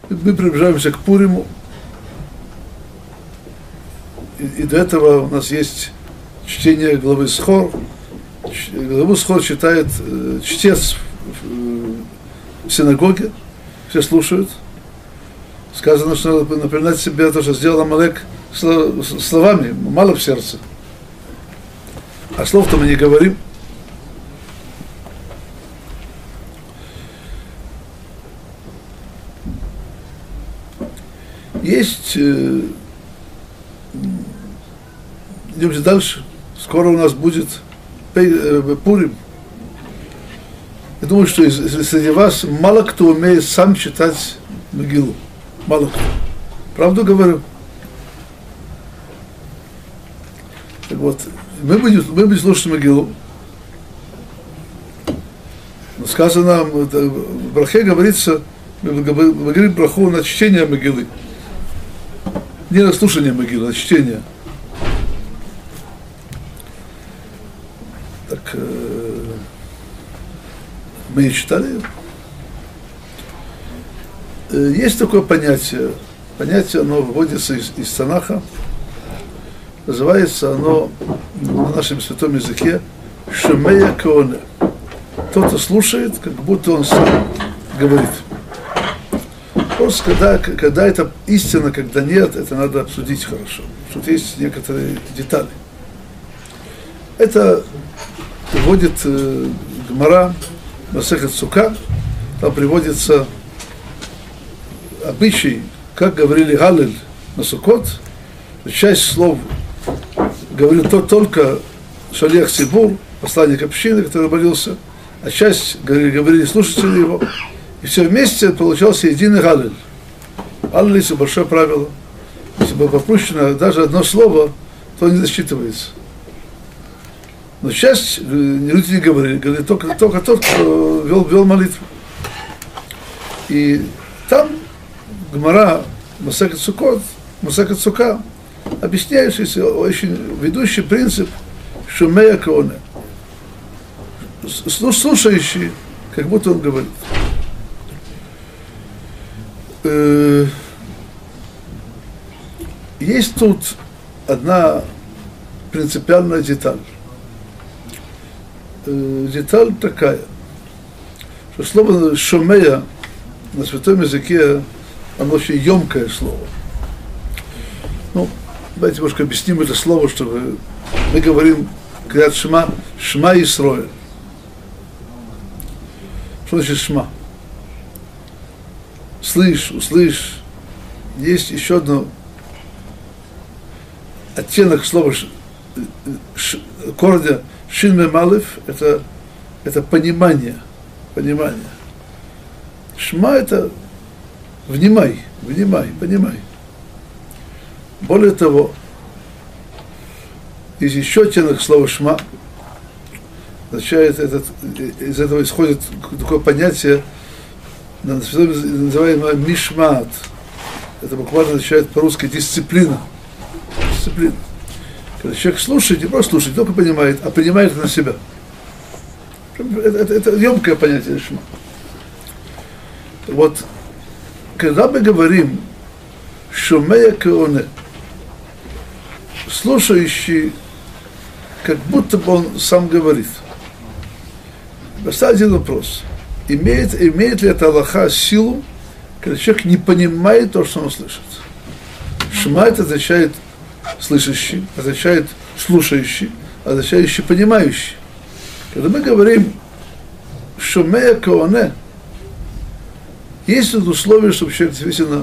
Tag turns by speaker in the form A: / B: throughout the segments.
A: Мы приближаемся к Пуриму. И до этого у нас есть чтение главы Схор. Главу Схор читает чтец в синагоге. Все слушают. Сказано, что надо напоминать себе то, что сделал Амалек словами, мало в сердце. А слов-то мы не говорим. Есть, идемте дальше, скоро у нас будет Пурим. Я думаю, что среди вас мало кто умеет сам читать Мегилу. Мало кто. Правду говорю. Так вот, мы будем слушать Мегилу. Сказано, в Брахе говорится, мы говорим браху на чтение Мегилы. Не на слушание Мегилы, а на чтение. Так, мы не читали ее. Есть такое понятие, оно выводится из Танаха, называется оно на нашем святом языке Шемея Коне. Кто-то слушает, как будто он сам говорит. Просто когда это истина, когда нет, это надо обсудить хорошо. Тут есть некоторые детали. Это приводит Гемара Масехет Сука, там приводится обычай, как говорили Галиль на Суккот, часть слов говорил только Шалех Цибур, посланник общины, который молился, а часть говорили слушатели его. И все вместе получался единый Галиль. Галиль — это большое правило. Если было пропущено даже одно слово, то не засчитывается. Но часть люди не говорили только тот, кто вел молитву. И там Гемара Масехет Сука объясняет, очень ведущий принцип Шумея Коне. Слушающий, как будто он говорит. Есть тут одна принципиальная деталь. Деталь такая, что слово «шомея» на святом языке, оно очень емкое слово. Ну, давайте немножко объясним это слово, чтобы мы говорим, говорят Шма Исроэль. Что значит Шма? Слышь, услышь. Есть еще одно оттенок слова корня Шин Мем Алеф, это понимание. Шма — это внимай. Более того, есть еще оттенок слова Шма, означает, из этого исходит такое понятие, называемое мишмат. Это буквально означает по-русски дисциплина. Когда человек слушает, не просто слушает, только понимает, а принимает это на себя. Это емкое понятие шма. Вот, когда мы говорим шумея коне, слушающий, как будто бы он сам говорит. Поставь один вопрос. Имеет ли это Аллаха силу, когда человек не понимает то, что он слышит? Шма — это означает слышащий, означает слушающий, означающий понимающий. Когда мы говорим «шумея коне», есть тут условие, чтобы человек действительно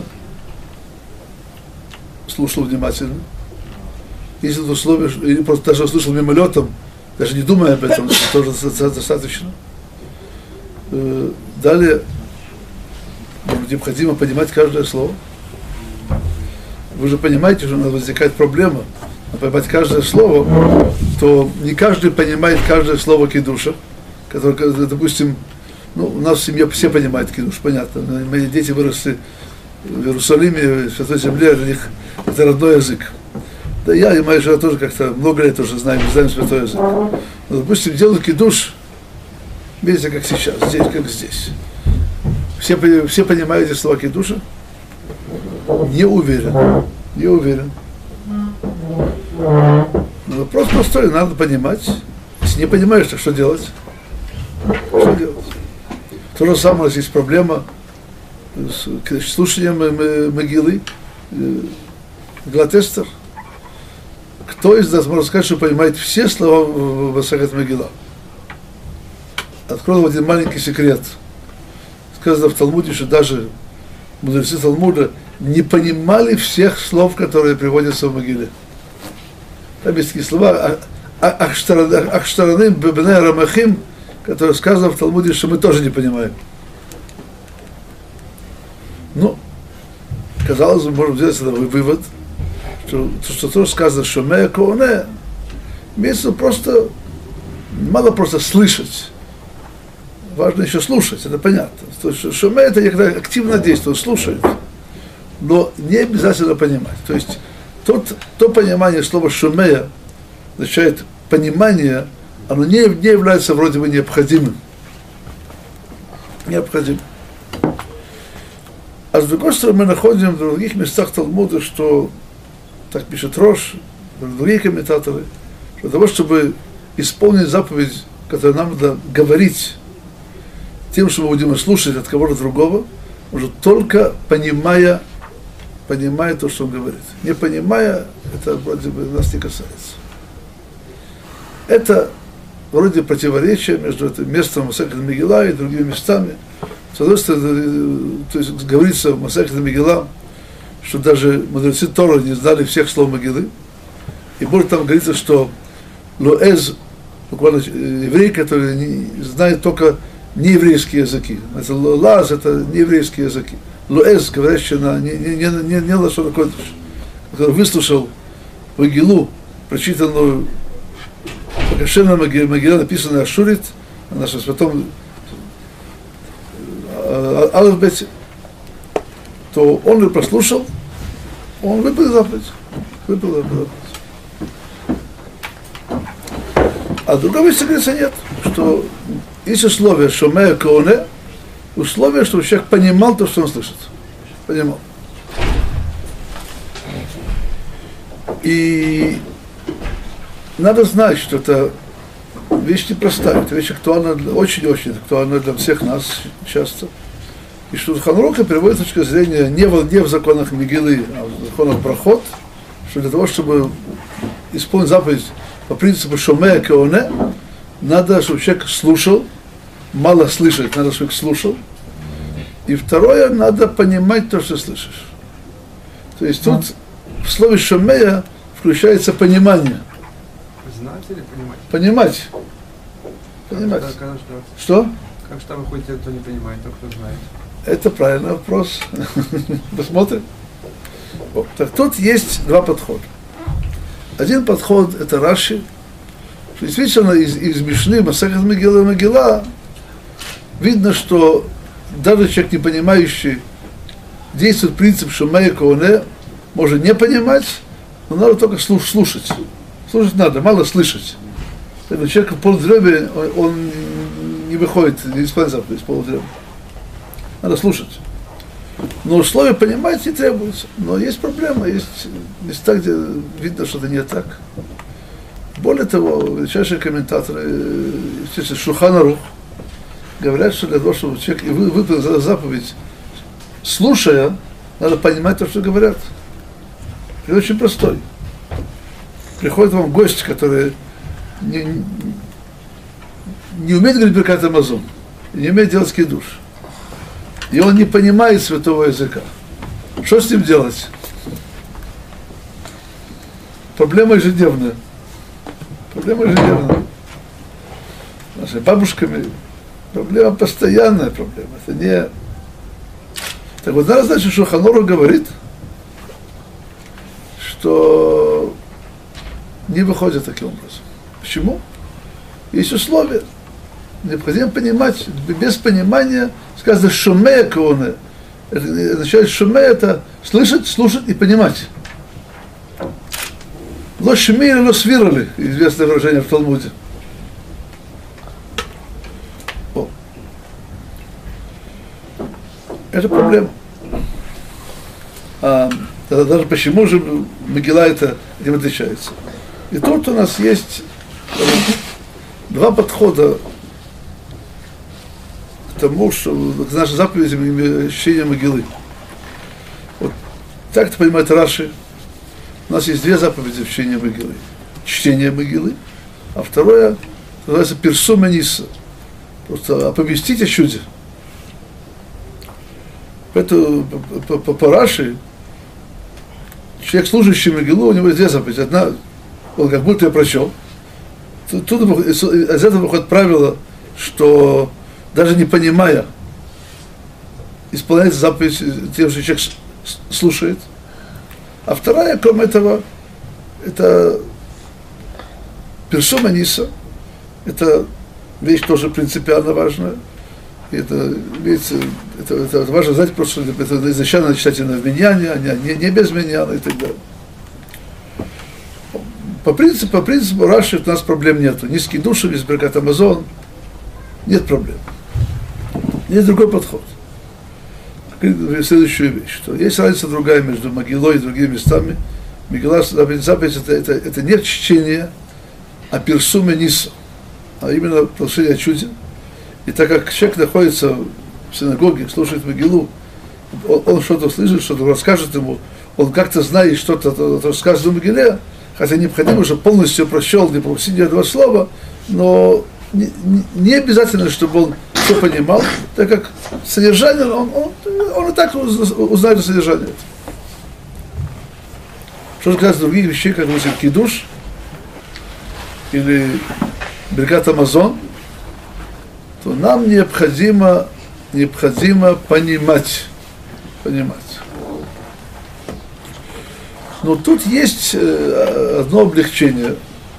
A: слушал внимательно. Есть тут условие, или просто даже слушал мимолетом, даже не думая об этом, тоже достаточно. Далее необходимо понимать каждое слово. Вы же понимаете, что у нас возникает проблема. А понимать каждое слово, то не каждый понимает каждое слово кидуша, которое, допустим, у нас в семье все понимают кидуш, понятно. Мои дети выросли в Иерусалиме, в Святой Земле, для них это родной язык. Да я и моя жена тоже как-то много лет уже знаем святой язык. Но, допустим, делают кидуш, видите, как сейчас, здесь, как здесь. Все понимают эти слова кидуша, Не уверен. Не уверен. Но вопрос простой, надо понимать. Если не понимаешь, то что делать? Что делать? То же самое, у нас есть проблема с слушанием могилы, Глатестер. Кто из нас может сказать, что понимает все слова в Масехет Мегила? Открою один маленький секрет. Сказано в Талмуде, что даже мудрецы Талмуда не понимали всех слов, которые приводятся в могиле. Там есть такие слова «Ахштараным бебней рамахим», которые сказано в Талмуде, что мы тоже не понимаем. Ну, казалось бы, можем сделать вывод, что тоже сказано «Шомея кооне», имеется просто, мало просто слышать, важно еще слушать, это понятно. То есть шомея — это когда активно действует, слушает, но не обязательно понимать. То есть то понимание слова «шомея» означает понимание, оно не является вроде бы необходимым. Необходимым. А с другой стороны, мы находим в других местах Талмуда, что, так пишет Рош, другие комментаторы, что для того, чтобы исполнить заповедь, которую нам надо говорить, тем, что мы будем слушать от кого-то другого, может только понимая то, что он говорит. Не понимая, это вроде бы нас не касается. Это вроде противоречие между этим местом Масехет Мегила и другими местами. С одной стороны, то есть говорится в Масехет Мегила, что даже мудрецы Торы не знали всех слов Могилы. И более там говорится, что Лоэз, буквально еврей, который знает только нееврейские языки. Это Лаз, это нееврейские языки. Лоэз, говорящий на не лашон кодеш, который выслушал Могилу, прочитанную Кашена Могила, написанная Ашурит, на нашем святом алфавите, то он ее прослушал, он выполнил заповедь. А другого месте говорится нет, что есть условие шомея кооне, условие, чтобы человек понимал то, что он слышит. Понимал. И надо знать, что это вещь непростая, это вещь актуальна, очень-очень актуальна для всех нас часто. И что Ханруха приводит с точки зрения не в законах Мегилы, а в законах Брахот, что для того, чтобы исполнить заповедь по принципу шомея кооне, надо, чтобы человек слушал, мало слышать, надо, чтобы человек слушал. И второе, надо понимать то, что слышишь. То есть тут в слове шомея включается понимание.
B: Знать или понимать?
A: Понимать. Понимать. Что?
B: Как же там выходит те, кто не понимает, а кто знает?
A: Это правильный вопрос. Посмотрим. Вот. Так тут есть два подхода. Один подход — это Раши. Действительно, из Мишны, Масехет Мегила, видно, что даже человек, не понимающий, действует принцип шомея кооне, может не понимать, но надо только слушать. Слушать надо, мало слышать. Когда человек в полудреме, он не выходит, не исполняет заповедь из полудреме. Надо слушать. Но условия понимать не требуется. Но есть проблема, есть места, где видно, что это не так. Более того, величайшие комментаторы, Шулхан Арух, говорят, что для того, чтобы человек выполнил заповедь, слушая, надо понимать то, что говорят. Это очень простой. Приходит вам гость, который не умеет говорить Беркат Амазон, не умеет делать кидуш, и он не понимает святого языка. Что с ним делать? Проблема ежедневная. Проблема ежедневная. С нашими бабушками проблема постоянная проблема. Это не... Так вот, надо знать, что Шулхан Арух говорит, что не выходит таким образом. Почему? Есть условия. Необходимо понимать, без понимания, сказано шомея кооне. Это означает шомея — это слышать, слушать и понимать. Ло шмили, ло свирали, известное выражение в Талмуде. О. Это проблема. Тогда даже почему же Мегилла этим отличается? И тут у нас есть два подхода к тому, что к нашей заповеди чтения Мегиллы. Вот так это понимает Раши. У нас есть две заповеди в чтении Мегиллы. Чтение Мегиллы, а второе называется Персум Ниса. Просто оповестить о чуде. Поэтому по Раши человек, служащий Мегиллу, у него есть две заповеди. Одна, он как будто ее прочел. Тут из этого выходит правило, что даже не понимая, исполняется заповедь тем, что человек слушает. А вторая, кроме этого, это персума ниса. Это вещь тоже принципиально важная. Это важно знать, просто что это изначально читательное вменяние, а не без вменяния и так далее. По принципу Раши у нас проблем нету. Низкие души, без Беркат Амазон, нет проблем. Есть другой подход. Следующую вещь, что есть разница другая между Могилой и другими местами. Мегилла, заповедь это не чтение, а персуме ниса, а именно прослушание о чуде. И так как человек находится в синагоге, слушает Мегиллу, он что-то слышит, что-то расскажет ему, он как-то знает что-то сказано в Мегилле, хотя необходимо, чтобы полностью прочел, не пропустить ни одного слова, но не обязательно, чтобы он все понимал, так как содержание, он и так узнает содержание. Что же касается других вещей, как, допустим, кидуш или Беркат Амазон, то нам необходимо понимать. Но тут есть одно облегчение.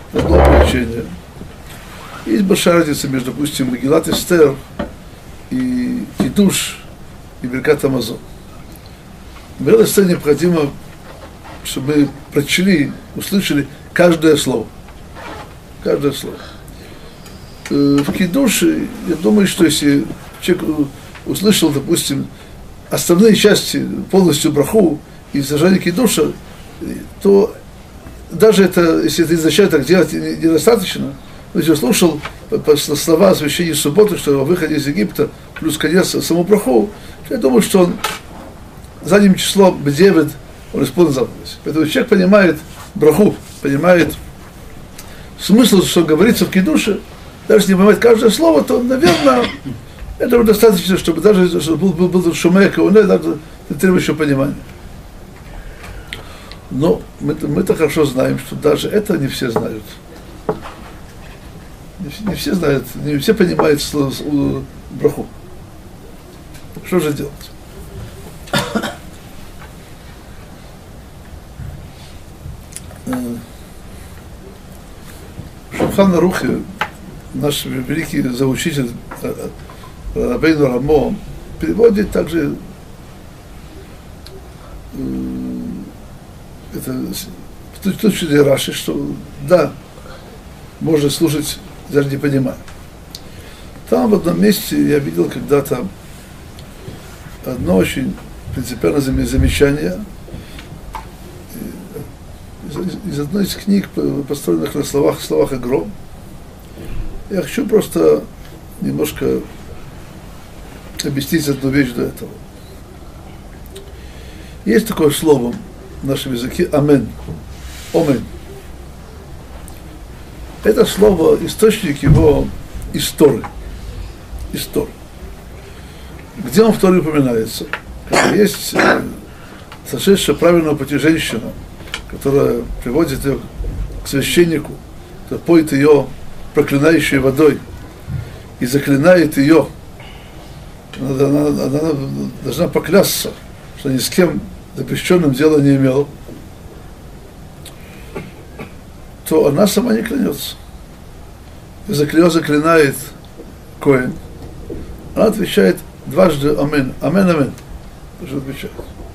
A: Есть большая разница между, допустим, Мегилат Эстер и Кидуш и Беркат Амазон. Мегилат Эстер необходимо, чтобы мы прочли, услышали каждое слово. Каждое слово. В Кидуше, я думаю, что если человек услышал, допустим, основные части, полностью браху и содержание Кидуша, то даже это, если это изначально так делать недостаточно, но если слушал слова о священии субботы, что о выходе из Египта, плюс конец саму браху, я думаю, что он задним числом Бедевид, он исполнил заповедь. Поэтому человек понимает браху, понимает смысл, что говорится в Кидуше, даже если не понимает каждое слово, то, наверное, этого достаточно, чтобы даже чтобы был шумек, он даже не требует еще понимания. Но мы-то хорошо знаем, что даже это не все знают. Не все знают, не все понимают браху. Что же делать? Шулхан Арухе, наш великий заучитель Рабейну Рамо, переводит также это в точке Раши, что да, можно слушать, даже не понимая. Там в одном месте я видел когда-то одно очень принципиальное замечание из одной из книг, построенных на словах Игро. Я хочу просто немножко объяснить одну вещь до этого. Есть такое слово в нашем языке «амен», «омен». Это слово, источник его из Торы. Где он в Торе упоминается? Когда есть сошедшая правильного пути женщина, которая приводит ее к священнику, который поет ее проклинающей водой и заклинает ее, она должна поклясться, что ни с кем запрещенным дела не имела, то она сама не клянется. Ее заклинает Коэн. Она отвечает дважды «Амен». «Амен, амен». Что отвечает.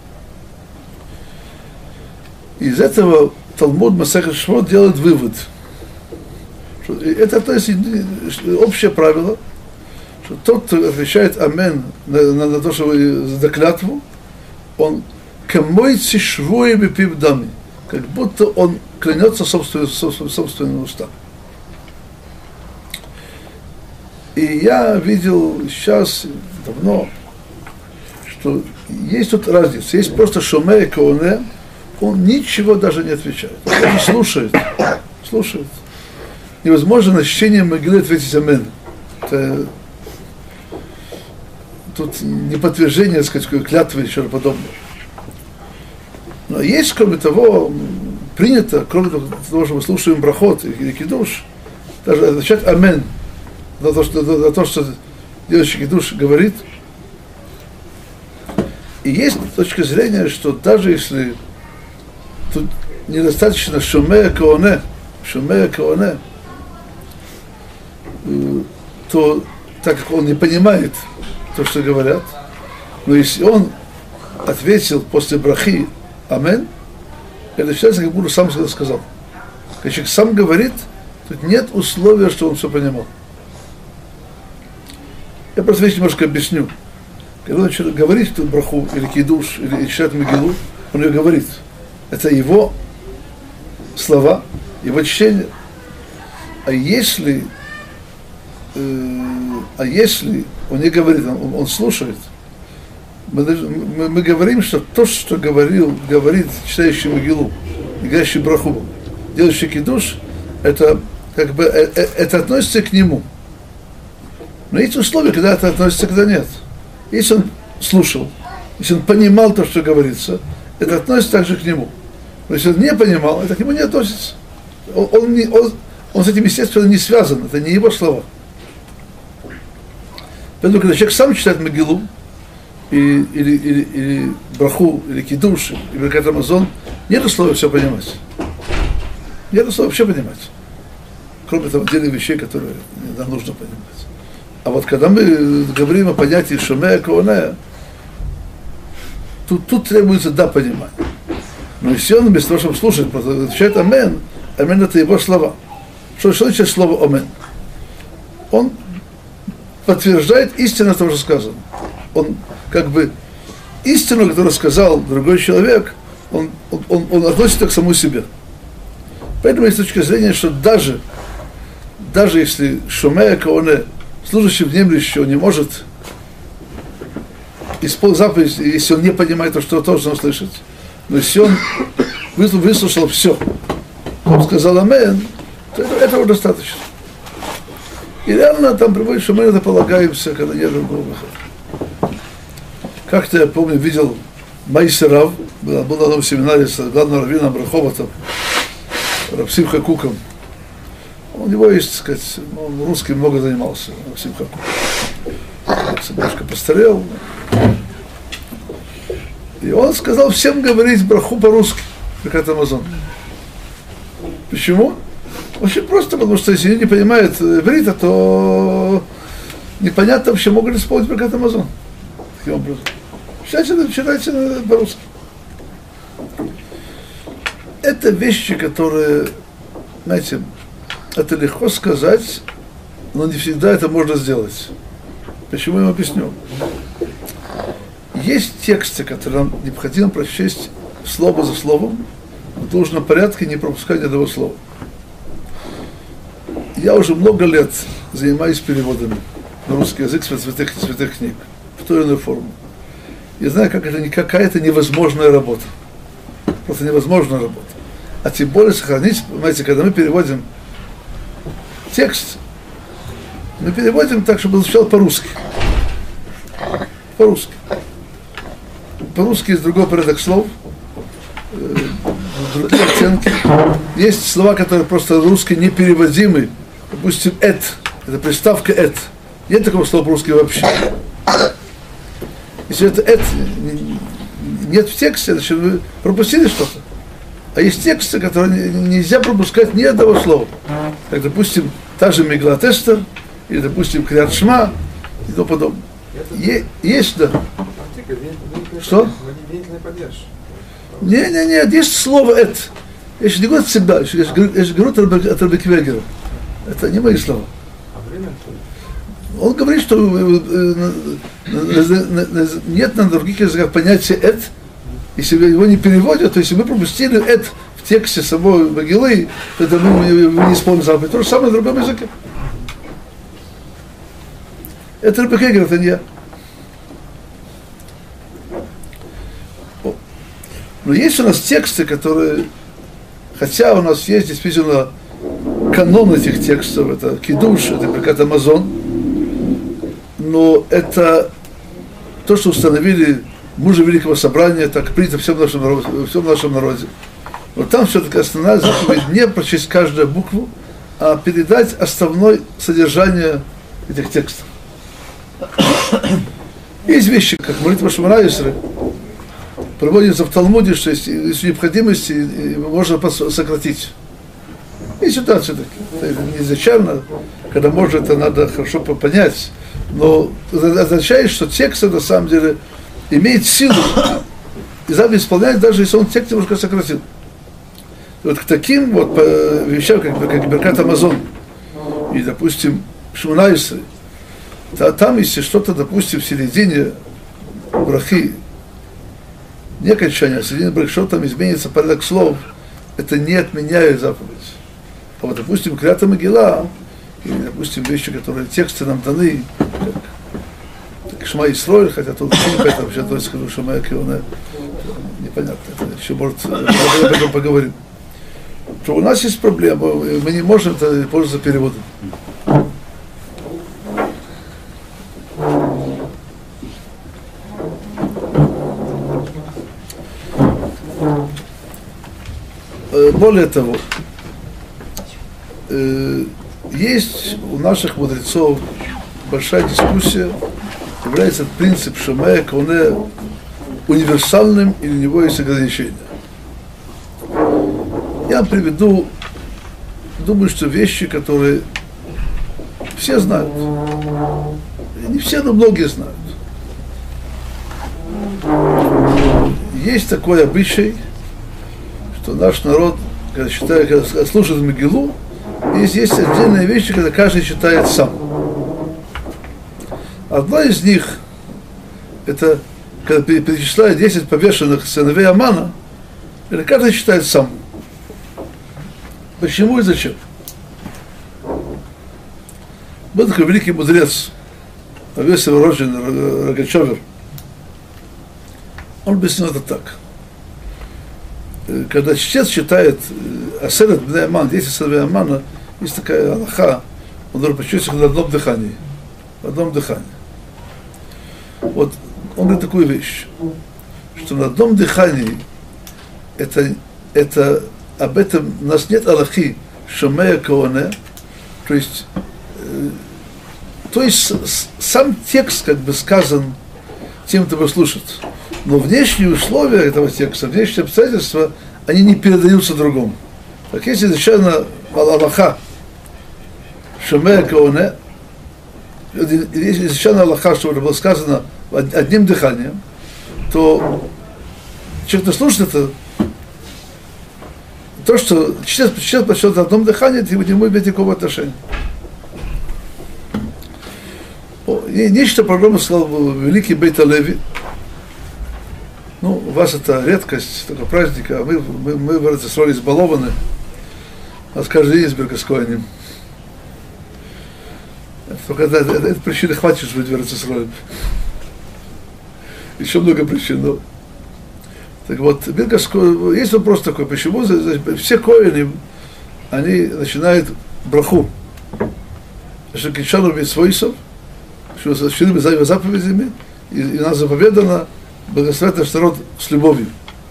A: Из этого Талмуд Масехет Швот делает вывод. Что это то есть общее правило, что тот, кто отвечает «Амен» на то, что за клятву, он камойци швуями пивдами, как будто он клянется собственным устам. И я видел сейчас, давно, что есть тут разница. Есть просто шомэ и коне, он ничего даже не отвечает. Он не слушает. Слушает. Невозможно на чтение могилы ответить амен. Это тут не подтверждение, так сказать, клятвы и чего-то подобного. Но есть, кроме того, принято, кроме того, что мы слушаем брахот или кидуш, даже отвечать амен на то, что делающий кидуш говорит. И есть точка зрения, что даже если тут недостаточно шумея коне, то так как он не понимает то, что говорят, но если он ответил после брахи амен, это считается, как будто сам сказал. Когда человек сам говорит, тут нет условия, что он все понимал. Я просто вещь немножко объясню. Когда он говорит эту браху, или кидуш, или читает могилу, он ее говорит. Это его слова, его чтение. А если он не говорит, он слушает, мы говорим, что то, что говорит читающий могилу, говорящий браху, делающий кидуш, это как бы это относится к нему. Но есть условия, когда это относится, когда нет. Если он слушал, если он понимал то, что говорится, это относится также к нему. Но если он не понимал, это к нему не относится. Он с этим, естественно, не связан, это не его слова. Поэтому, когда человек сам читает могилу, или браху, или кидуш, или беркат амазон, нет условия все понимать. Нет условия все понимать. Кроме того, отдельных вещей, которые нам нужно понимать. А вот когда мы говорим о понятии шомея коне, тут требуется понимание. Но если он вместо того, чтобы слушать, просто отвечает амен, амен это его слова. Что значит слово амен? Он подтверждает истину того, что сказано. Он как бы истину, которую сказал другой человек, он относит к самому себе. Поэтому есть точка зрения, что даже если шомея коне, служащий внемлющий, он не может исполнить заповедь, если он не понимает то, что должен услышать. Но если он выслушал все, он сказал амен, то этого достаточно. И реально там приводит, что мы это полагаемся, когда нет другого выхода. Как-то я помню, видел Майсер Рав, был на одном семинаре с главным раввином Раховатом, Рав Симха Куком. У него есть, так сказать, он русским много занимался, Рав Симха Кук. Немножко постарел. И он сказал всем говорить браху по-русски, беркат амазон. Почему? Очень просто, потому что если они не понимают иврита, то непонятно вообще, могут ли исполнить беркат амазон. Таким образом. Читайте по-русски. Это вещи, которые, знаете, это легко сказать, но не всегда это можно сделать. Почему я вам объясню? Есть тексты, которые нам необходимо прочесть слово за словом, в должном порядке, не пропуская ни одного слова. Я уже много лет занимаюсь переводами на русский язык святых книг, в ту или иную форму. Я знаю, как это какая-то невозможная работа. Просто невозможная работа. А тем более сохранить, понимаете, когда мы переводим текст, мы переводим так, чтобы он звучал по-русски. По-русски. По-русски есть другой порядок слов, другие оттенки. Есть слова, которые просто русски непереводимы. Допустим, это приставка «эт». Нет такого слова по-русски вообще. Если это «эт» нет в тексте, значит, вы пропустили что-то. А есть тексты, которые нельзя пропускать ни одного слова. Как, допустим, та же Мегалат Эстер, или, допустим, Криат Шма, и тому подобное. Есть, да. Что? Не, есть слово «эт». Я же не говорю от себя, я же говорю от Раби Квегера. Это не мои слова. Он говорит, что нет на других языках понятия «эт», Если его не переводят, то если мы пропустили это в тексте самой Могилы, то это мы не исполним заповедь. То же самое на другом языке. Это Ребе Хагер, это не я. Но есть у нас тексты, которые, хотя у нас есть действительно канон этих текстов, это Кидуш, это Беркат Амазон, но это то, что установили мужи Великого Собрания, так принято в всем нашем народе. Но там все-таки основная заповедь не прочесть каждую букву, а передать основное содержание этих текстов. Есть вещи, как молитва Шмона Исры, проводится в Талмуде, что есть необходимости, можно сократить. И ситуация такая. Это не изначально, когда можно, это надо хорошо понять. Но это означает, что текст на самом деле имеет силу и заповедь исполняет, даже если он текст немножко сократил. И вот к таким вот вещам, как Беркат Амазон и, допустим, Шмона Исры, там, если что-то, допустим, в середине брахи, не окончание, а в середине брахи, что там изменится порядок слов, это не отменяет заповедь. А вот, допустим, Крията Могила, или, допустим, вещи, которые тексты нам даны, как Шма Исроэль, хотя тут это вообще то скажу, Шма Исроэль, непонятно, это еще, может, об этом поговорим. Что у нас есть проблема, мы не можем пользоваться переводом. Более того, есть у наших мудрецов большая дискуссия, является принцип Шамая Коне универсальным или у него есть ограничения. Я приведу, думаю, что вещи, которые все знают. Не все, но многие знают. Есть такой обычай, что наш народ, когда слушает Могилу, есть отдельные вещи, когда каждый читает сам. Одна из них, это когда перечисляет 10 повешенных сыновей Амана, это каждый читает сам. Почему и зачем? Был такой великий мудрец, Авесев Рожин, Рогачевер. Он объяснил это так. Когда чтец читает Асерет Бней Аман, 10 сыновей Амана, есть такая алаха, он должен прочесть их на одном дыхании. В одном дыхании. Вот он говорит такую вещь, что на одном дыхании это об этом у нас нет алахи Шамея Коане, то есть сам текст как бы сказан тем, кто его слушает. Но внешние условия этого текста, внешние обстоятельства, они не передаются другому. Так если изначально алаха Шамея Коане, если изначально алаха, что было сказано одним дыханием, то человек, кто слушает это, то, что чтец прочтет на одном дыхании, это не будет никакого отношения. И нечто программу сказал великий Бейт Алеви. Ну, у вас это редкость, такой праздник, а мы в Эрец-Исроэль избалованы. У нас каждый день с Беркоскоянем. Только этой причины хватит жить в Эрец-Исроэль. Еще много причин, но... Так вот, есть вопрос такой, почему все коэны, они начинают браху, что кичану митцвойсов, что защищены заповедями, и нас заповедано благословить наш народ с любовью.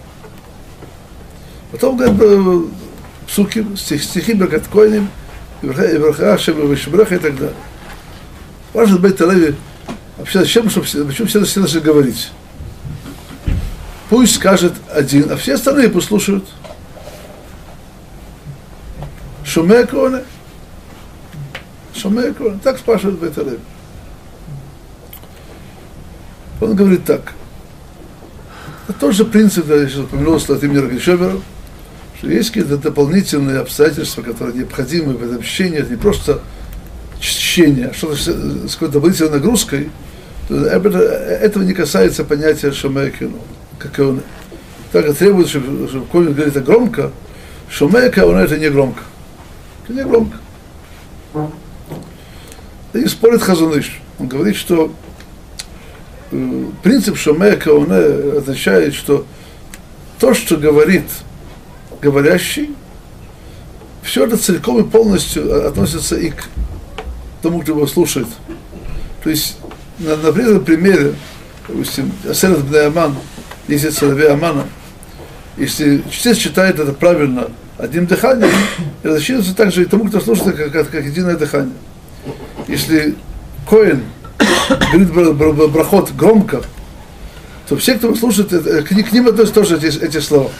A: Потом говорят псуки, стихи Беркат Коэним, и браха Ашем, и Вишбраха и так далее. Важно Бейт Алеви, вообще зачем все начали говорить? Пусть скажет один, а все остальные послушают. Шумея Коане. Шумея Коане. Так спрашивает Бейт Алеви. Он говорит так. Это тот же принцип, я сейчас упомянул от имени Рогачевера, что есть какие-то дополнительные обстоятельства, которые необходимы в этом чтении. Это не просто чтение, а что-то с какой-то дополнительной нагрузкой. Этого не касается понятия Шумея Коане. так как требует, чтобы Коэн говорит это громко, Шомея Каона это не громко. Это не громко. И спорит Хазон Иш. Он говорит, что принцип Шомея Каона означает, что то, что говорит говорящий, все это целиком и полностью относится и к тому, кто его слушает. То есть, на примере, допустим, Асерет бней Аман, если сыновей Амана, если чтец читает это правильно одним дыханием, это засчитывается также и тому, кто слушает, как единое дыхание. Если Коэн говорит брахот громко, то все, кто слушает, к ним относятся тоже эти слова.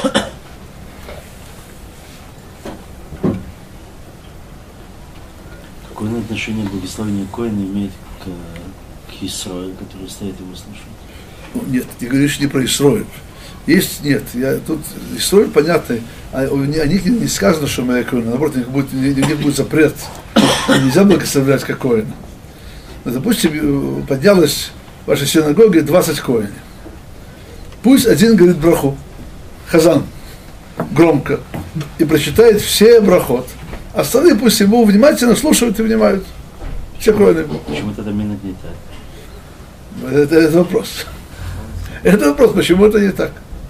C: Какое отношение благословения Коэна имеет к Исраилю, который стоит его слушать?
A: Ну, нет, ты говоришь не про Исраиль. Есть, нет, тут Исраиль понятный, о них не сказано, что мы Коэна, наоборот, у них будет запрет. Нельзя благословлять как Коэна. Но, допустим, поднялось в вашей синагоге 20 Коэней. Пусть один говорит браху, хазан, громко, и прочитает все брахот. Остальные пусть ему внимательно слушают и внимают. Все Коэны.
C: Почему тогда минут не так?
A: Это вопрос. Это вопрос, почему это не так.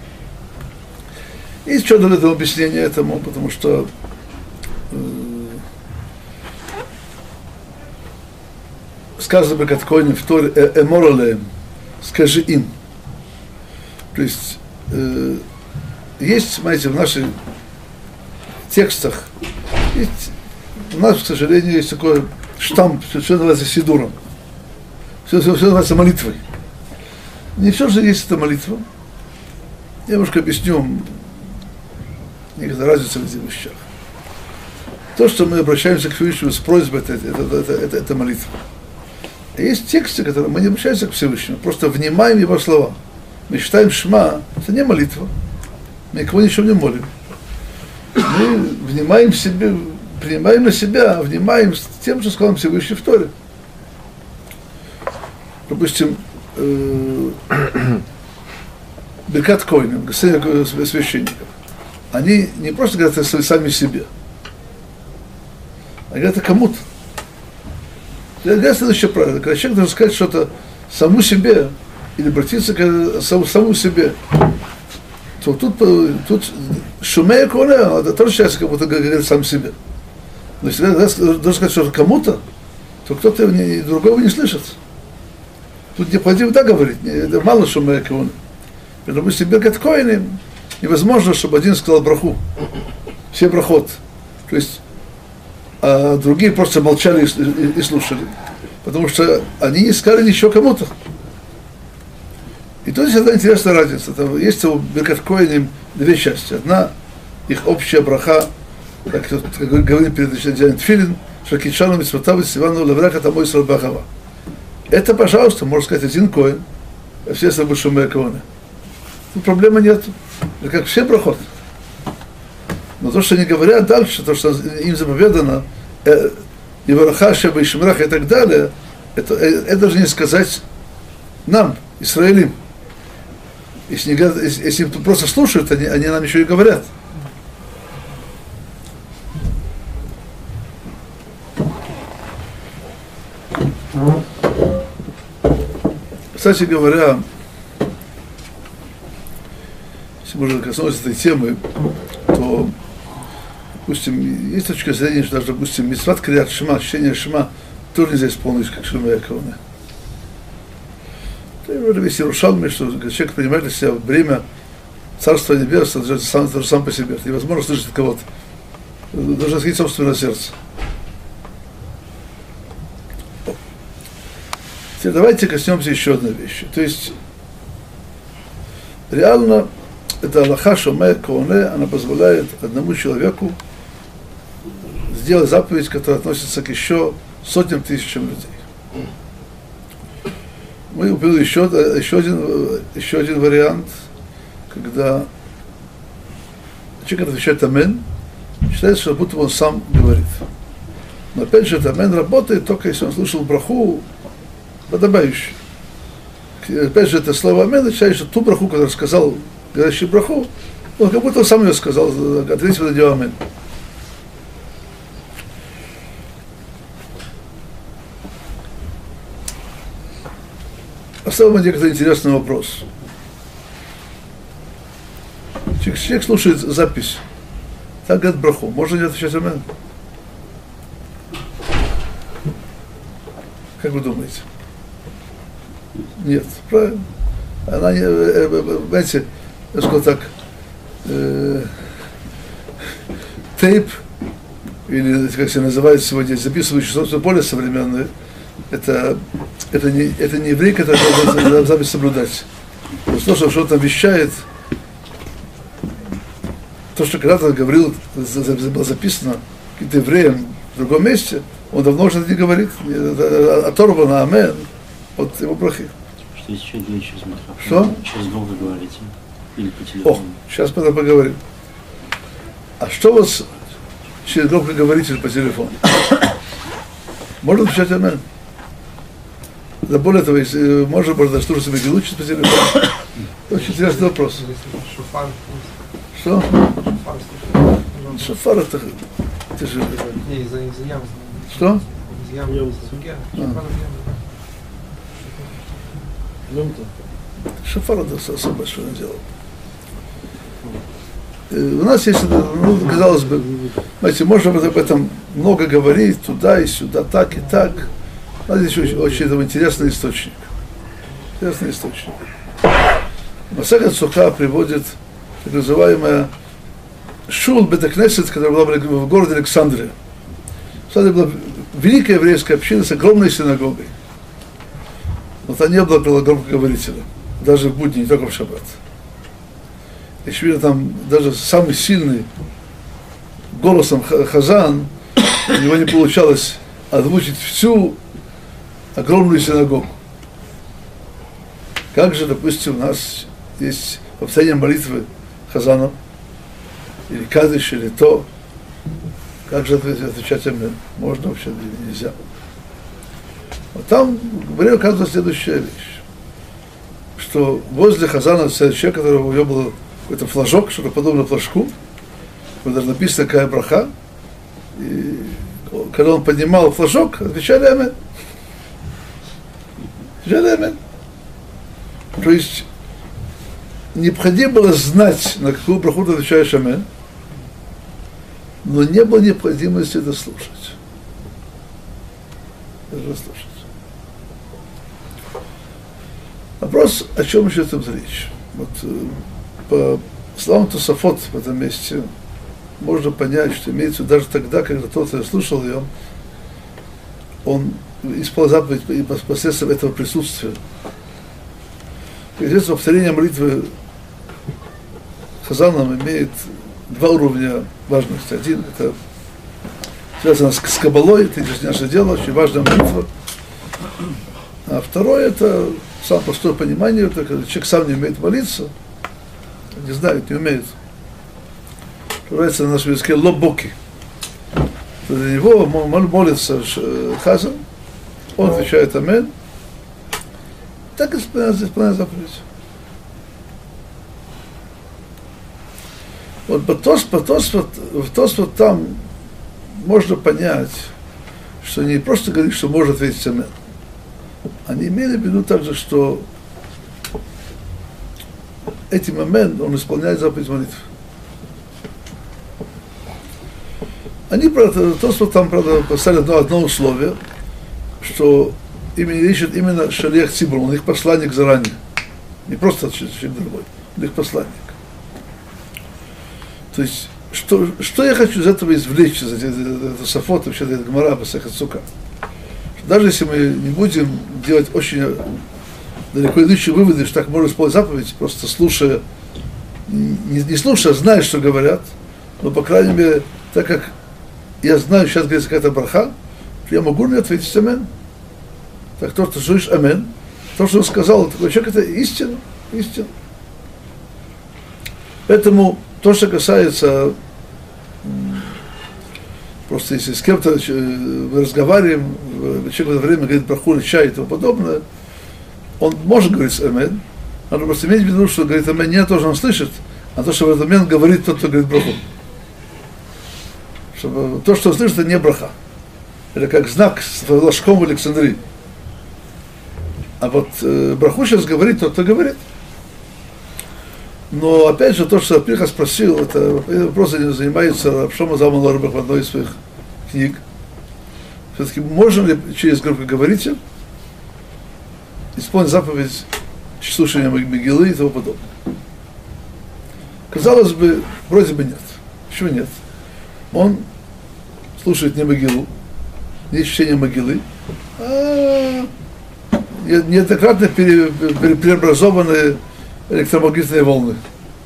A: Есть что-то в этом объяснение этому, потому что сказано бы, как Коэны в Торе, эморалеем, скажи им. То есть, есть, знаете, в наших текстах, у нас, к сожалению, есть такой штамп, все называется сидуром, все называется молитвой. Не все же есть эта молитва. Я немножко объясню некоторую разницу в этих вещах. То, что мы обращаемся к Всевышнему с просьбой, это молитва. А есть тексты, которые мы не обращаемся к Всевышнему, просто внимаем его слова. Мы читаем Шма, это не молитва. Мы никого ничего не молим. Мы внимаем себе, принимаем на себя, внимаем с тем, что сказал Всевышний в Торе. Допустим, Беркат Коэним, священников, они не просто говорят это сами себе, они говорят это кому-то. Говорят следующее правило: когда человек должен сказать что-то саму себе или обратиться к самому себе, то тут Шомея Каона, это тоже счастье, как будто говорит сам себе. Но если должен сказать что-то кому-то, то кто-то другого не слышит. Тут необходимо так говорить, это мало Шомея Каона. Допустим, Беркат Коэним, невозможно, чтобы один сказал браху, все брахот. То есть, а другие просто молчали и слушали. Потому что они не сказали ничего кому-то. И тут есть одна интересная разница. Есть у Беркат Коэним две части. Одна, их общая браха, как говорили перед начинанием тфилин, шакичану митцвотав сивану лаврака тамой срабахава. Это, пожалуйста, можно сказать один Коэн, а все остальные Шомея Каона. Тут проблемы нет. Это как все брахот. Но то, что они говорят дальше, то, что им заповедано, и вараха, шеба, и шемрах, и так далее, это должны не сказать нам, Исраилим. Если просто слушают, они нам еще и говорят. Кстати говоря, если можно коснуться этой темы, то, допустим, есть точка зрения, что даже, допустим, мицват крият шма, чтение шма, тоже нельзя исполнить, как Шомея Каона. Есть Иерушалми, что человек принимает для себя бремя Царства Небесного, сам по себе. Это невозможно слышать от кого-то. Должно сходить собственное сердце. Теперь давайте коснемся еще одной вещи. То есть, реально, эта алаха Шомея Каона, она позволяет одному человеку сделать заповедь, которая относится к еще сотням тысячам людей. Мы упомянули еще один вариант, когда человек отвечает «Амен», считается, что будто он сам говорит. Но опять же, это «Амен» работает только если он слышал браху подобающую. Опять же, это слово «Амен» означает, что ту браху, которую сказал говорящий браху, он как будто он сам ее сказал, ответил на нее амин. Оставим некоторый интересный вопрос. Человек слушает запись, так говорит браху, можно не отвечать амин? Как вы думаете? Нет, правильно. Она не, знаете, я скажу так, тейп, или как se называют сегодня, записывающие что-то более современное, это не еврей, который должен запись соблюдать. То, что он там вещает, то, что когда-то говорил, было записано каким-то евреем в другом месте, он давно уже не говорит, оторвано амен от его брахи.
C: Что если человек говорит через микрофон?
A: Что?
C: Через громко говорите? Или по телефону?
A: О, сейчас мы это поговорим. А что у вас через громко говорите по телефону? Можно отвечать амен? Да более того, если можно даже себе глучить по телефону. Очень интересный вопрос.
B: Шофар.
A: Что?
B: Шофар слушай.
A: Шофар это же...
B: Не, из-за ям.
A: Что?
B: Из ям. Суге. Шофар ям.
A: Шофар это особое, что он делал. У нас есть, ну, казалось бы, знаете, можно об этом много говорить, туда и сюда, так и так. Но здесь очень интересный источник. Интересный источник. Масехет Суха приводит так называемая Шул Бет-Кнесет, которая была в городе Александрия. В Александрии была великая еврейская община с огромной синагогой. Но там не было громкоговорителя, даже в будни, не только в шаббат. Очевидно, там даже самый сильный голосом хазан, у него не получалось озвучить всю огромную синагогу. Как же, допустим, у нас есть повторение молитвы хазанов, или кадыш, или то, как же отвечать амин? Можно вообще, нельзя. Вот там говорил, оказывается, следующая вещь, что возле хазана стоит человек, у которого был какой-то флажок, что-то подобное флажку, где даже написано какая браха, и когда он поднимал флажок, отвечали амин. Отвечали амин. То есть необходимо было знать, на какую браху ты отвечаешь амин, но не было необходимости это слушать. Это слушать. Вопрос, о чем еще идет речь? Вот, по словам Тосафот в этом месте можно понять, что имеется даже тогда, когда тот, кто слушал ее, он исполнял заповедь и посредством этого присутствия. Известно, повторение молитвы хазаном имеет два уровня важности. Один – это связано с кабалой, это не наше дело, очень важная молитва. А второе – это самое простое понимание, это когда человек сам не умеет молиться, не знает, не умеет. Называется на нашем языке лобоки. Для него молится хазан, он отвечает амин, так и исполняет заповедь. Вот в Тосфот там можно понять, что не просто говорит, что может ответить амин. Они имели в виду также, что этим амин он исполняет заповедь молитвы. Они, правда, Тосфот там, правда, поставили одно условие, что ищут именно шалиах цибур, он их посланник заранее. Не просто человек другой, он их посланник. То есть, что я хочу из этого извлечь, из этого Тосафота, вообще из Гемара, Масехет Сука? Даже если мы не будем делать очень далеко идущие выводы, что так можно исполнить заповедь, просто слушая, не слушая, а зная, что говорят, но, по крайней мере, так как я знаю, сейчас говорится какая-то браха, я могу не ответить амин. Так то, что слышишь амин, то, что он сказал, такой человек, это истина, истина. Поэтому то, что касается, просто если с кем-то мы разговариваем, человек в это время говорит браху, чай и тому подобное, он может говорить амин, Надо просто иметь в виду, что, говорит, амен не то, что он слышит, а то, что в этот момент говорит тот, кто говорит браху. Чтобы то, что он слышит, это не браха. Это как знак с флажком в Александрии. А вот браху сейчас говорит тот, кто говорит. Но опять же, то, что Пинхас спросил, это вопрос занимается Рав Шломо Залман Ауэрбах в одной из своих книг. Все-таки можно ли через громкоговоритель исполнить заповедь слушания Мегилы и тому подобное? Казалось бы, вроде бы нет. Почему нет? Он слушает не Мегилу, не чтение Мегилы, а неоднократно преобразованные электромагнитные волны.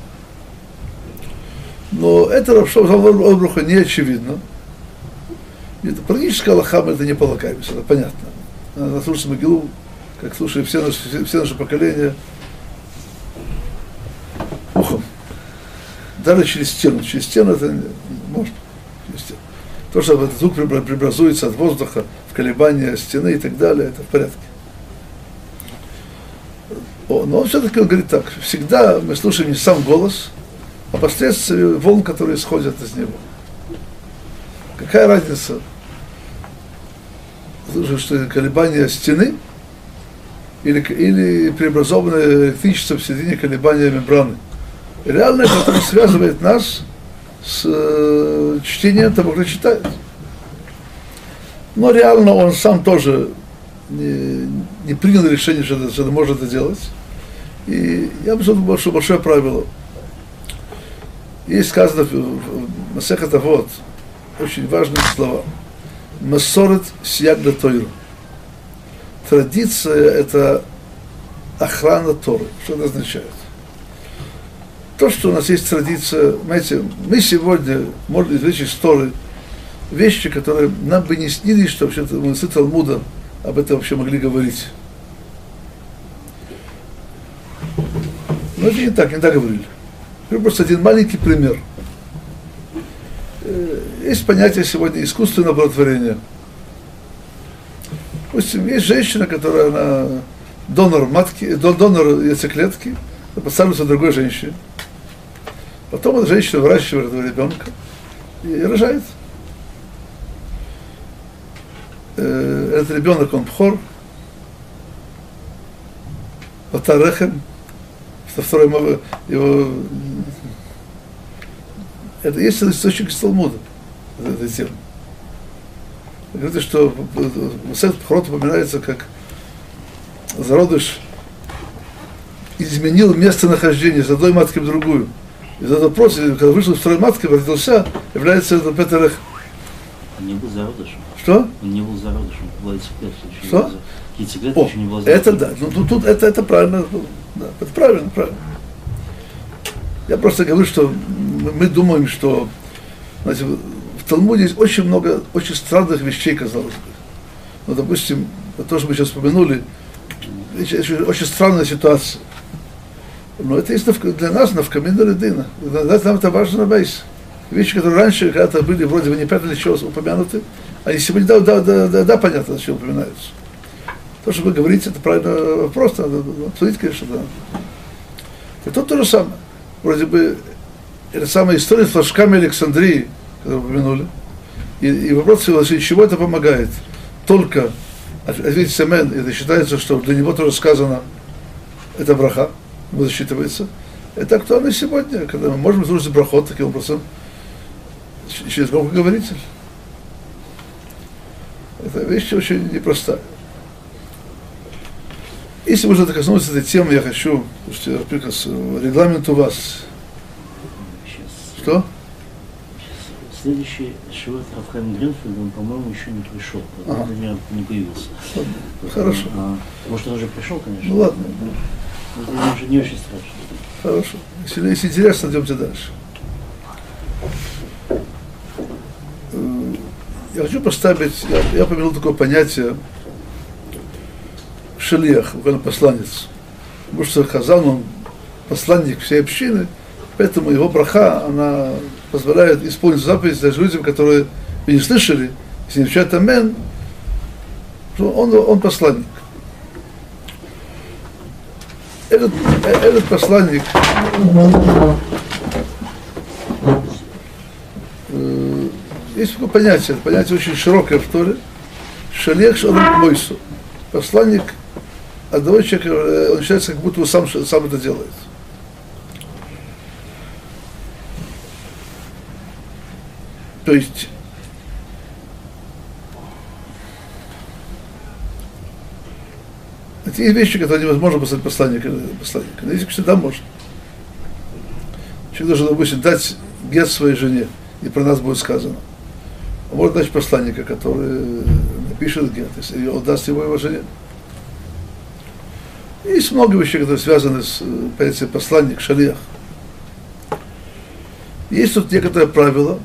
A: Но это Рав Шломо Залман Ауэрбаха не очевидно. Это практически Аллаха, мы это не полагаемся, это понятно. Надо слушать Мегилу, как слушают все наши поколения, ухом. Даже через стену. Через стену это можно. Через стену. То, что этот звук преобразуется от воздуха в колебания стены и так далее, это в порядке. Но все-таки он говорит так, всегда мы слушаем не сам голос, а последствия волн, которые исходят из него. Какая разница, что колебания стены или преобразованное электричество в середине колебания мембраны? Реально, которое связывает нас с чтением того, кто читает. Но реально он сам тоже не принял решение, что это может это делать. И я бы сказал, что большое правило. Есть сказано в Масехет Авот очень важные слова. Масорет сияк да Тойру. Традиция – это охрана Торы. Что это означает? То, что у нас есть традиция, знаете, мы сегодня можем извлечь из Торы вещи, которые нам бы не снились, что вообще-то мудрецы Талмуда об этом вообще могли говорить. Но это не так говорили. Это просто один маленький пример. Есть понятие сегодня искусственного оплодотворения. Допустим, есть женщина, которая она донор матки, донор яйцеклетки, поставляется другой женщине. Потом эта женщина выращивает этого ребенка и рожает. Этот ребенок, он пхор, Ватарехем, что второй его... Это есть источник из Талмуда, этой темы. Говорится, что Масехет Пхорот упоминается, как зародыш изменил местонахождение с одной матки в другую. И за этот вопрос, когда вышел из второй матки, родился, является это Петерех.
C: Он не был зародышем.
A: Что?
C: Он не был зародышем, была яйцеклетка.
A: Что?
C: Яйцеклетка еще не была зародышем.
A: Это да, ну тут это правильно, да, это правильно. Я просто говорю, что мы думаем, что, знаете, в Талмуде есть очень много очень странных вещей, казалось бы. Ну, допустим, то, что мы сейчас вспомянули, очень странная ситуация. Но это есть для нас навкамин ледина. Для нас нам это важно на бейс. Вещи, которые раньше когда-то были вроде бы не понятно, для чего упомянуты, они сегодня да, понятно, зачем упоминаются. То, что вы говорите, это правильно просто, надо обсудить, конечно, да. И тут то же самое. Вроде бы, это самая история с флажками Александрии, которую упомянули. И вопрос, чего это помогает? Только ответить амен, это считается, что для него тоже сказано, это браха, засчитывается. Это актуально сегодня, когда мы можем слушать брахот таким образом, через громкоговоритель. Это вещь очень непростая. Если мы уже коснулись этой темы, я хочу, слушайте, регламент у вас. Что?
C: Следующий Шивот Рав Хаим Гринфельд, он, по-моему, еще не пришел. Он для меня не появился.
A: Хорошо.
C: Может, он уже пришел, конечно.
A: Ну ладно.
C: Это уже не очень страшно.
A: Хорошо. Если интересно, идемте дальше. Я хочу поставить, я упомянул такое понятие шелиах, буквально посланец. Потому что Хазан, он посланник всей общины, поэтому его браха, она позволяет исполнить заповедь даже людям, которые не слышали, если не отвечают амен, он посланник. этот посланник есть такое понятие очень широкое в Торе. Шалех шалом мойсу. Посланник одного человека, он считается, как будто он сам это делает. То есть это есть вещи, которые невозможно послать посланника. Но есть, всегда можно. Человек должен, допустим, дать гет своей жене, и про нас будет сказано. Он может дать посланника, который напишет гет, если он даст его жене. Есть много вещей, которые связаны с понятием посланник, шалиах. Есть тут некоторые правила,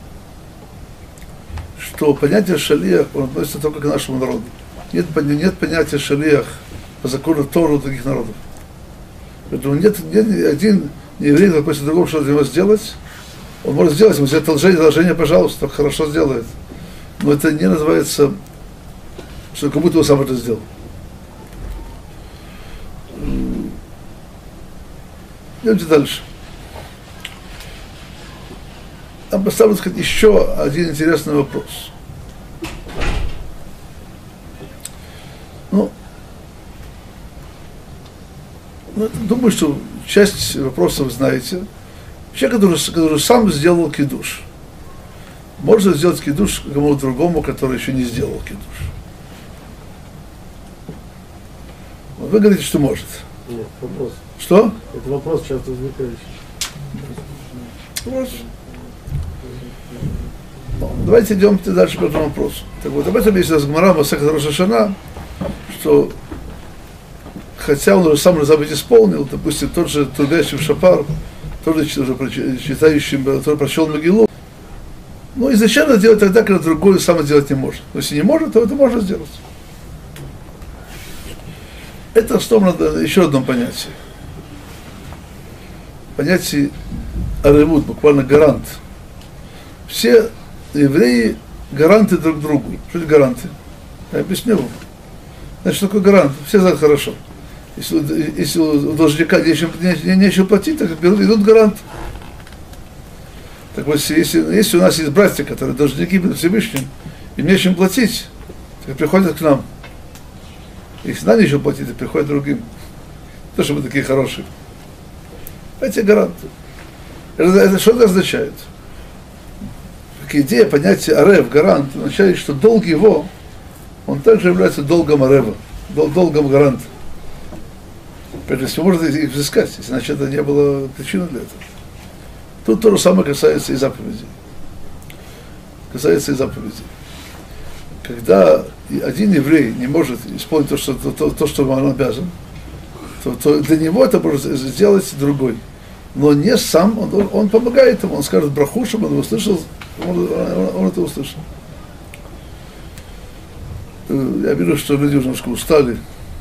A: что понятие шалиах относится только к нашему народу. Нет понятия шалиах по закону Торы у других народов. Поэтому нет один еврей, который после другого что-то ему сделать, он может сделать, ему сделать одолжение, пожалуйста, хорошо сделает. Но это не называется, что как будто он сам это сделал. Идемте дальше. Там поставлю, сказать, еще один интересный вопрос. Думаю, что часть вопросов знаете. Человек, который сам сделал кидуш, может сделать кидуш кому-то другому, который еще не сделал кидуш. Вы говорите, что может.
D: Нет, вопрос.
A: Что?
D: Это вопрос часто возникающий.
A: Давайте идем дальше по этому вопросу. Так вот, об этом есть Гмара Масехет Рош ха-Шана, что хотя он уже сам заповедь исполнил, допустим, тот же трудящий в Шапар, тоже читающий, который прочел Могилу, но изначально делать тогда, когда другой сам делать не может. Но если не может, то это можно сделать. Это основано на еще одном понятии. Понятие аревут, буквально гарант. Все евреи гаранты друг другу. Что это гаранты? Я объясню вам. Значит, что такое гарант? Все знают хорошо. Если у должника нечего платить, так идут гарант. Так вот, если у нас есть братья, которые должники перед Всевышним, им нечем платить, так приходят к нам. Если нам нечего платить, то приходят другим. То, что мы такие хорошие. Эти гаранты. Это что это означает? Как идея, понятие арев, гарант, означает, что долг его, он также является долгом арева, долгом гаранта. Если можно их взыскать, иначе это не было причиной для этого. Тут то же самое касается и заповедей. Когда один еврей не может исполнить то, что он обязан, то для него это может сделать другой. Но не сам, он помогает ему, он скажет браху, чтобы он услышал, он это услышал. Я вижу, что люди уже немножко устали.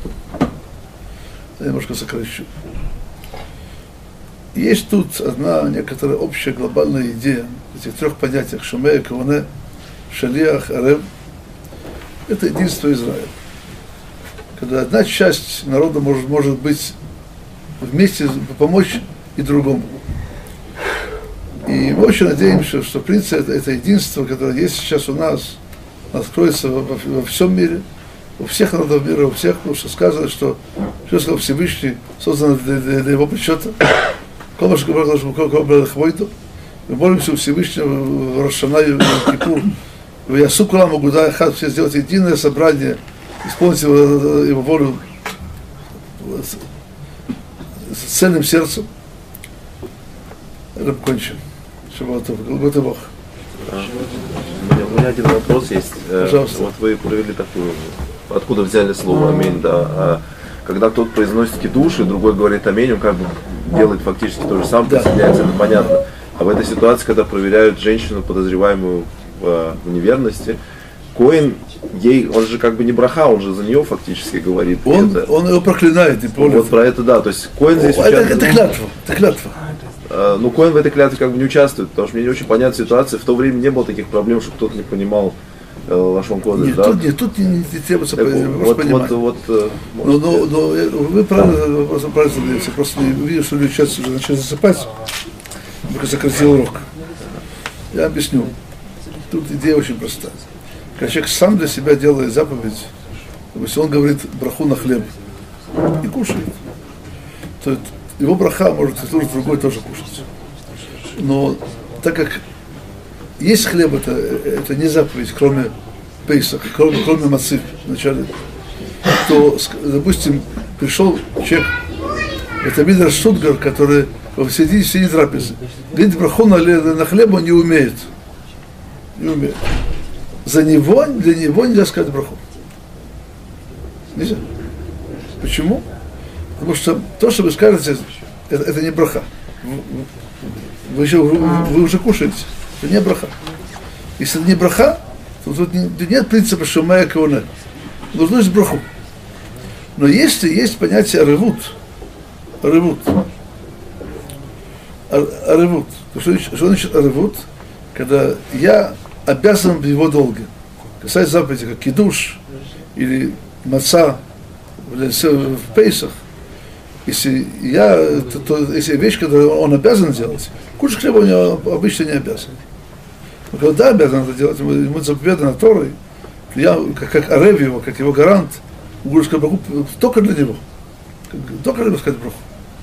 A: Я немножко сокращу. Есть тут одна некоторая общая глобальная идея в этих трех понятиях: шумея, каване, шалиах, арев. Это единство Израиля. Когда одна часть народа может быть вместе помочь и другому. И мы очень надеемся, что в принципе это единство, которое есть сейчас у нас, откроется во всем мире, у всех народов мира, у всех, потому что сказано, что все сказал Всевышний, создано для его причета. Мы молимся у Всевышнего в Рош ха-Шана и в Кипур. В Ясу Кулам Агуда Эхад, все сделать единое собрание, исполнить его волю с цельным сердцем. Это кончим. Шаббат Бог.
E: У меня один вопрос есть.
A: Пожалуйста.
E: Вот вы провели такую, откуда взяли слово аминь, да. Когда кто-то произносит кидуш, и другой говорит аминь, он как бы делает фактически то же самое, присоединяется, это понятно. А в этой ситуации, когда проверяют женщину, подозреваемую в неверности, коэн, он же как бы не браха, он же за нее фактически говорит.
A: Он его проклинает.
E: Вот про это, да. То есть коэн здесь
A: участвует. Это клятва.
E: Ну, коэн в этой клятве как бы не участвует, потому что мне не очень понятна ситуация. В то время не было таких проблем, что кто-то не понимал лашон кодыш,
A: Нет,
E: да?
A: тут не требуется
E: Так
A: понимания. Но вы правильно задаете, просто видишь, что люди сейчас уже начали засыпать, только сократил урок. Я объясню. Тут идея очень проста. Когда человек сам для себя делает заповедь, если он говорит браху на хлеб и кушает, то его браха может и служить другой тоже кушать. Но так как есть хлеб, это не заповедь, кроме пейсах, кроме мацы вначале, то, допустим, пришел человек, это Мидраш Штутгар, который в середине трапезы, говорит браху на хлеб он не умеет. Не умеет. Для него нельзя сказать браху. Нельзя. Почему? Потому что то, что вы скажете, это не браха. Вы уже кушаете. Это не браха. Если это не браха, то тут нет принципа шумая кауне. Нужно есть браху. Но если есть понятие аревут, что значит аревут? Когда я обязан в его долге. Касается заповеди, как кидуш или маца в пейсах, если вещь, которую он обязан делать, кушать хлеба у него обычно не обязан. Но когда обязан это делать, ему заповедано Торой, я, как арев его, как его гарант, буду сказать браху только для него. Только для него сказать браху.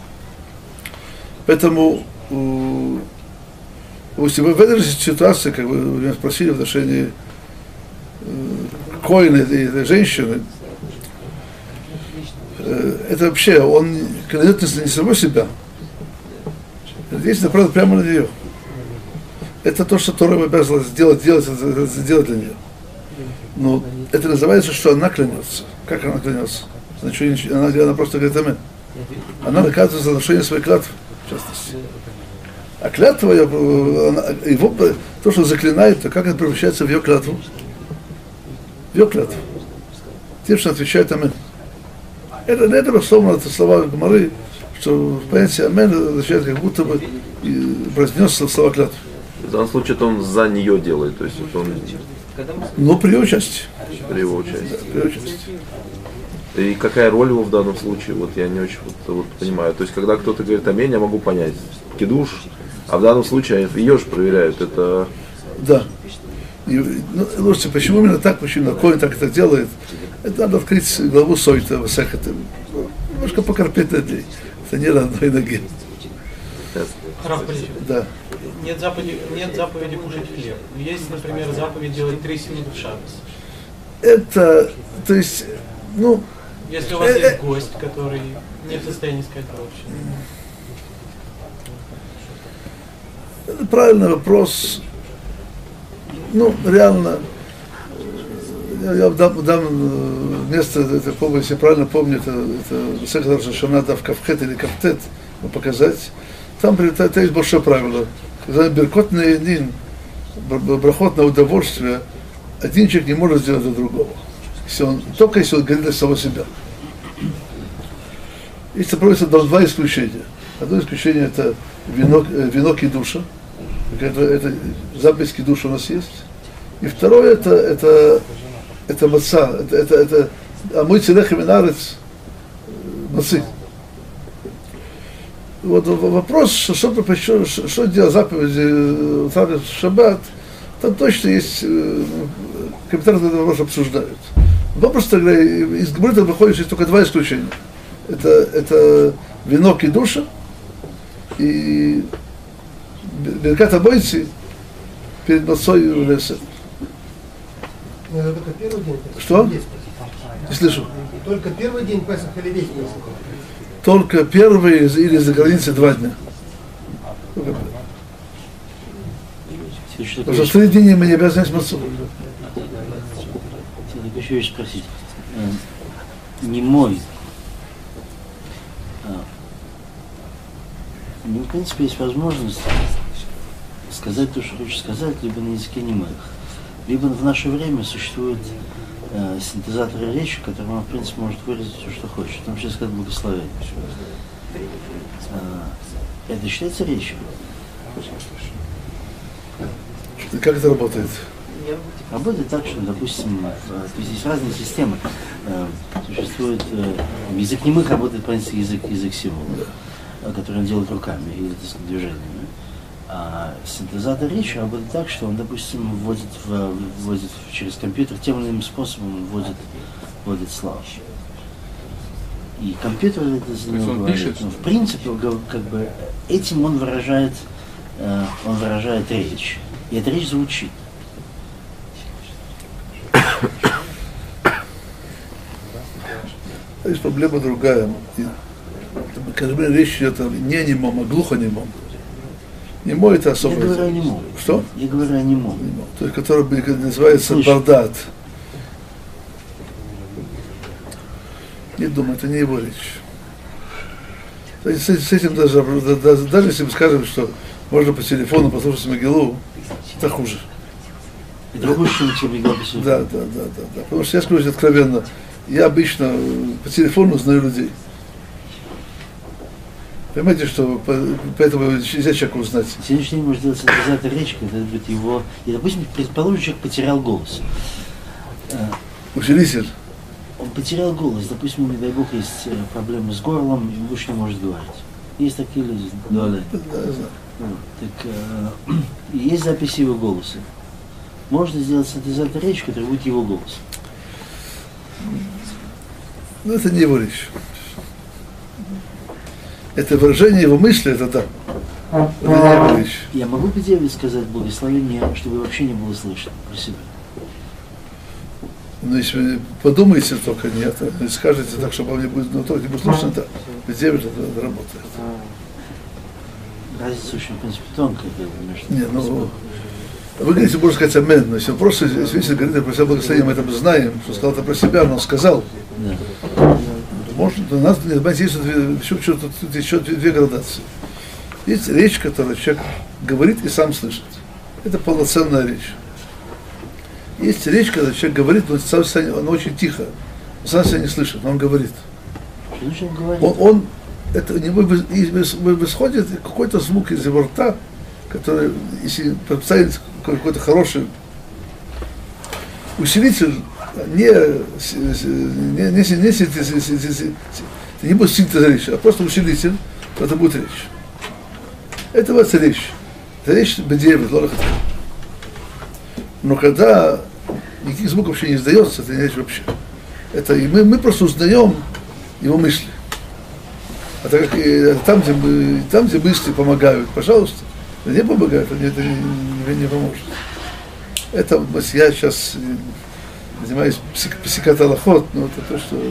A: Поэтому если вы в этой ситуации, как вы меня спросили в отношении коина и женщины, это вообще, он кладет не самого себя, здесь направлено прямо на нее. Это то, что Тора обязана сделать для нее. Но это называется, что она клянется. Как она клянется? Значит, она просто говорит амин. Она наказывается за нарушение своей клятвы, в частности. А клятва, его, то, что заклинает, то как это превращается в ее клятву? В ее клятву. Тем, что отвечает амин. Это условно, это слова Гмары, что понятие амин означает, как будто бы произнес слова клятвы.
E: В данном случае это он за нее делает, то есть он...
A: Но при его участии.
E: При его участии.
A: Да, при его участии.
E: И какая роль его в данном случае, вот я не очень понимаю. То есть, когда кто-то говорит аминь, я могу понять, кидуш, а в данном случае ее же проверяют, это...
A: Да. Слушайте, почему именно так, почему Коэн так это делает? Это надо открыть главу Сойта, немножко покорпеть над ней. Это не на одной ноге. Да.
F: Нет заповеди кушать хлеб. Есть, например, заповедь делать 3 синут в шаббас.
A: Это, то есть,
F: если у вас есть гость, который не в состоянии сказать вообще.
A: Это правильный вопрос. Реально, я дам место, это, если правильно помню, это Сехар Шашана Дав Кавхет или Кавтет, показать. Там есть большое правило. Когда беркот на един, брахот на удовольствие, один человек не может сделать для другого. Только если он говорит для самого себя. Если проводятся два исключения. Одно исключение это вино кидуша. Это заповедь кидуша у нас есть. И второе это маца. Это амой цилех и минарец мацы. Вот вопрос, что делать заповеди в шаббат, там точно есть, комментаторы этот вопрос обсуждают. Но просто говоря, из Гмары выходит, что есть только два исключения. Это вино кидуша и беркат абойци перед мацой в лесе.
G: Это только первый день.
A: Что? Не слышу.
G: Только первый день Песах или весь Песах?
A: Только первые или за границей 2 дня. Потому что в 3 дня мы не обязаны есть мацу.
C: Я хочу еще спросить. Не мой. В принципе, есть возможность сказать то, что хочешь сказать, либо на языке немых. Либо в наше время существуют синтезаторы речи, которым он, в принципе, может выразить все, что хочет. В том числе сказать благословение. Это считается речью?
A: Как это работает?
C: Работает так, что, допустим, то есть есть разные системы. Существует язык немых, работает, понятно, язык символов, который он делает руками или, так сказать, движениями. А синтезатор речи работает так, что он, допустим, вводит через компьютер тем или иным способом вводит слова. И компьютер это за него говорит.
H: Пишет?
C: Но в принципе, как бы этим он выражает речь. И эта речь звучит.
A: Есть проблема другая. Когда речь идет не немом, а глухонемом. Немой это особо.
C: Я говорю о немом.
A: Что?
C: Я говорю о немом.
A: То есть, который называется
C: Слышь.
A: бардат. Не думаю, это не его речь. То есть, с этим даже если мы скажем, что можно по телефону послушать Могилу, это хуже.
C: Это хуже, чем Мигла Бесуфа.
A: Да. Потому что я скажу откровенно, я обычно по телефону знаю людей. Понимаете, что поэтому нельзя человека узнать.
C: На сегодняшний день можно сделать синтезатор речи, когда будет его... И, допустим, предположим, человек потерял голос.
A: Усилитель.
C: Он потерял голос. Допустим, не дай бог, есть проблемы с горлом, и больше не может говорить. Есть такие люди. Да,
A: Да, я знаю.
C: Так, есть записи его голоса. Можно сделать синтезатор речи, который будет его голос.
A: Но это не его речь. Это выражение его мысли, это да. Это не его речь.
C: Я могу по тебе сказать благословение, чтобы вообще не было слышно про себя?
A: Но если вы подумаете только нет, и скажете так, чтобы он не будет, но только не будет слышно, да. Везде это работает.
C: Разница очень, в принципе, тонкая между...
A: Не, ну, вы говорите, можно сказать амен, но если он просто, если говорит про себя благословение, мы это знаем, что сказал это про себя, но он сказал.
C: Да.
A: Может, у нас, понимаете, есть тут еще две градации. Есть речь, которую человек говорит и сам слышит. Это полноценная речь. Есть речь, когда человек говорит, но он очень тихо. Он сам себя не слышит, но он говорит.
C: Что значит он говорит?
A: Он это у него исходит какой-то звук из его рта, который, если поставить какой-то хороший усилитель, не будет синтеза речи, а просто усилитель, то это будет речь. Это вот речь. Это речь бедевит, лорахат. Но когда никаких звуков вообще не издается, это не речь вообще. Это и мы просто узнаем его мысли. А так как там, где мысли помогают, пожалуйста, не помогают, это не поможет. Это я сейчас занимаюсь психикат алахот, но это то, что...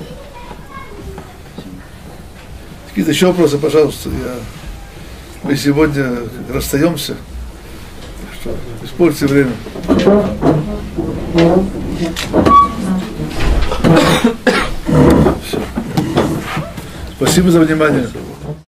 A: Какие-то еще вопросы, пожалуйста. Мы сегодня расстаемся, так что используйте время. Все. Спасибо за внимание.